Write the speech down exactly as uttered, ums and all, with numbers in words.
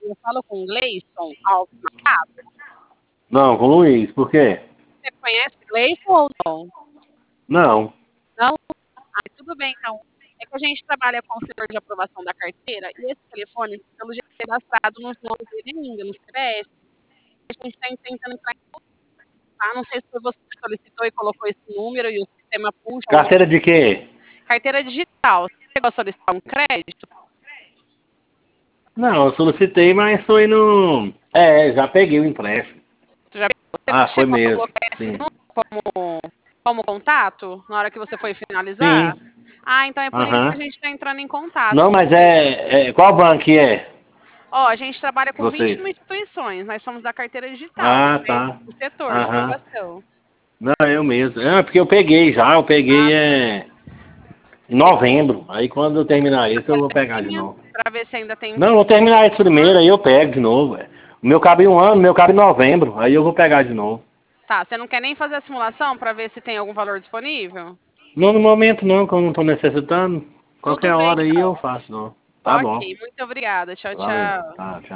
Eu falo com o Gleison Alves Machado? Não, com o Luiz, por quê? Você conhece o Gleison ou não? Não. Não? Ah, tudo bem, então. É que a gente trabalha com o setor de aprovação da carteira e esse telefone, pelo jeito, é cadastrado nos nomes dele ainda, no C P F. A gente está tentando entrar em contato, tá? Não sei se foi você que solicitou e colocou esse número e o sistema puxa. Carteira de quê? Carteira digital. Você chegou a solicitar um crédito? Não, eu solicitei, mas foi no... É, já peguei o empréstimo. Você já você Ah, foi chegou a mesmo, colocar esse sim. número como, como contato na hora que você foi finalizar? Sim, Ah, então é por isso que a aham. gente está entrando em contato. Não, mas é, é... Qual banco que é? Ó, a gente trabalha com vinte e Vocês? uma instituições. Nós somos da carteira digital, Ah, né? tá. O setor de Aham. aprovação. Não, eu mesmo. É, porque eu peguei já, eu peguei é... em novembro. Aí quando eu terminar isso, eu vou pegar de novo. Para ver se ainda tem. Não, eu vou terminar isso primeiro, aí eu pego de novo. É. O meu cabe um ano, o meu cabe em novembro. Aí eu vou pegar de novo. Tá, você não quer nem fazer a simulação para ver se tem algum valor disponível? Não, no momento não, que eu não tô necessitando. Tudo Qualquer bem, hora aí então. eu faço, não. Tá bom. Ok, muito obrigada. Tchau, Valeu. tchau. Tá, tchau.